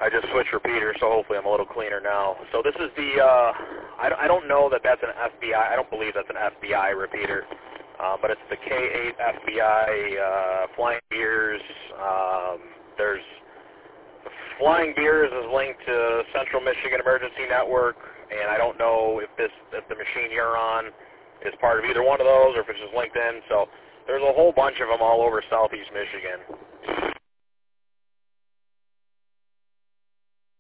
I just switched repeaters, so hopefully I'm a little cleaner now. So this is the, I don't know that that's an FBI, I don't believe that's an FBI repeater, but it's the K8 FBI Flying Beers. There's Flying Beers is linked to Central Michigan Emergency Network, and I don't know if the machine you're on is part of either one of those or if it's just linked in. So there's a whole bunch of them all over southeast Michigan.